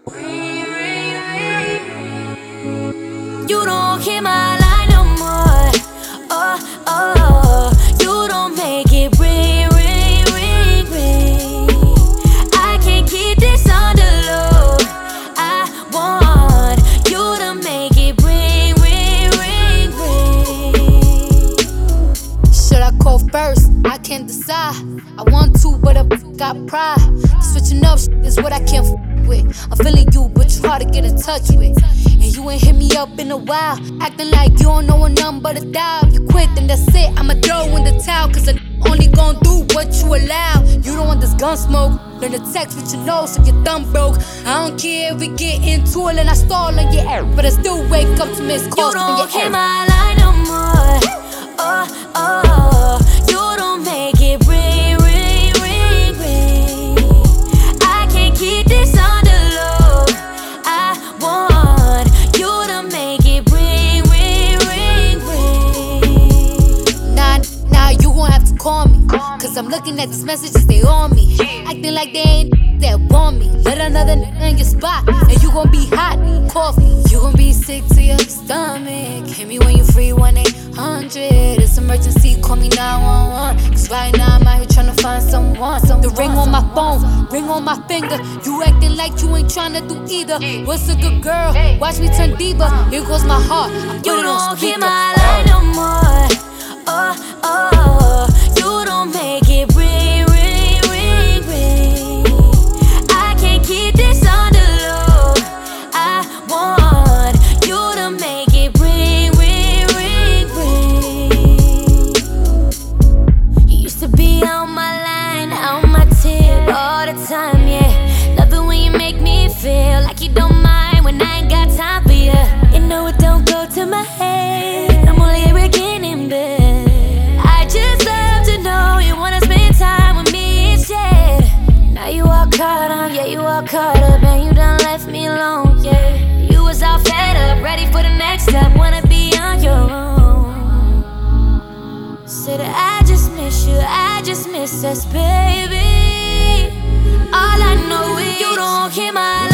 You don't hear my line no more. Oh, oh, you don't make it ring, ring, ring, ring. I can't keep this on the low. I want you to make it ring, ring, ring, ring. Should I call first? I can't decide. I want to, but I got pride. Switching up is what I can't with. I'm feeling you, but you hard to get in touch with. And you ain't hit me up in a while, acting like you don't know a number but a dial. You quit, then that's it. I'ma throw in the towel, cause I only gon' do what you allow. You don't want this gun smoke. Learn to text with your nose if your thumb broke. I don't care if we get into it and I stall on your air, but I still wake up to miss calls from your You don't hear my line no more. Oh, oh, you don't make it ring, ring, ring, ring. I can't keep this on the low. I want you to make it ring, ring, ring, ring. Nah, you gon' have to call me, cause I'm looking at these messages, they on me. Acting like they ain't that want me. Let another nigga in your spot, and you gon' be hot, coffee. You gon' be sick to your stomach. Hit me when you free, 1-800. It's emergency, call me 911. Cause right now I'm out here tryna find someone. The ring on my phone, ring on my finger. You acting like you ain't tryna do either. What's a good girl? Watch me turn diva. Here goes my heart, I put You it on don't hear speaker. my line no more. Oh, oh, you don't make it ring, ring, ring, ring. I can't keep this on the low. I want you to make it ring, ring, ring, ring. You used to be on my line, on my tip all the time, yeah. Love it when you make me feel like you don't mind when I ain't got time for you. You know it don't go to my head. I'm only arrogant in bed. I just love to know you wanna spend time with me instead. Now you all caught up, yeah, you all caught up, and you done left me alone, yeah. You was all fed up, ready for the next step, wanna be on your own. Said I just miss you, I just miss us, baby. All I know is you don't hear my